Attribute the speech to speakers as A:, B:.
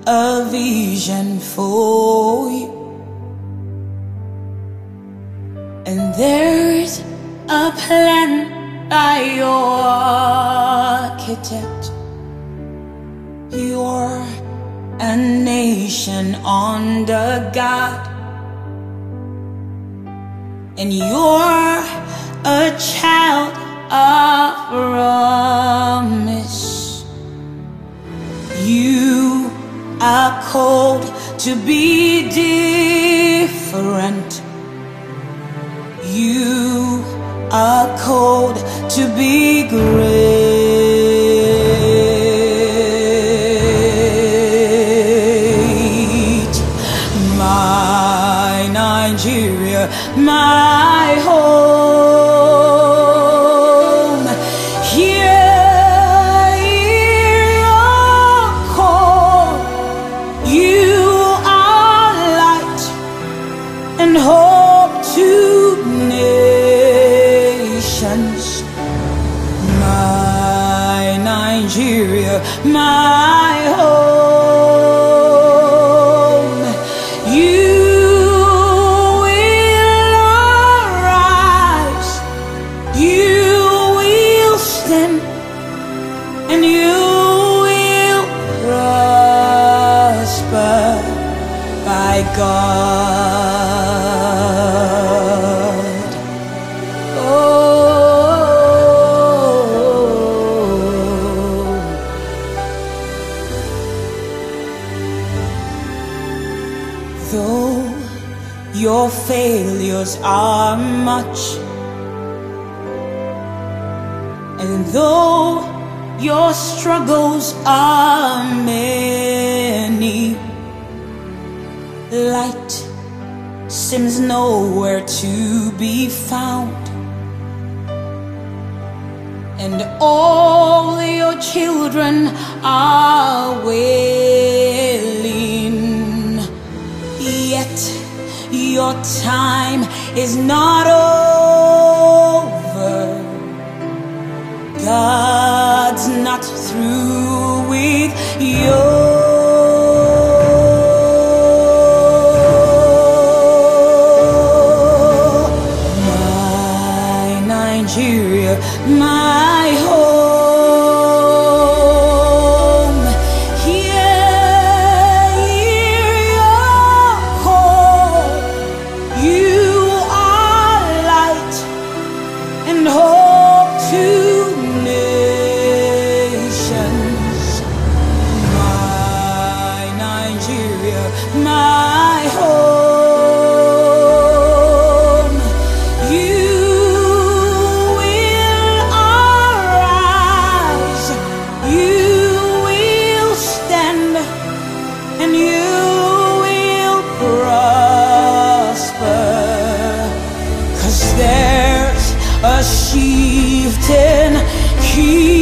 A: a vision for you, and there's a plan by your architect. You're a nation under God, and you're a child of promise. You are called to be different. You are called to be great. My Nigeria, my home, hear your call. You are light and hope to nations. My Nigeria, my home, you will arise, you will stand, and you will prosper by God. Though your failures are much, and though your struggles are many, light seems nowhere to be found, and all your children are wailing. Yet your time is not over. God's not through with you. My Nigeria, my home, hear your call. You are light and hope to nations. My Nigeria, my home, you will arise, you will stand, and you will prosper. 'Cause there's a shifting key.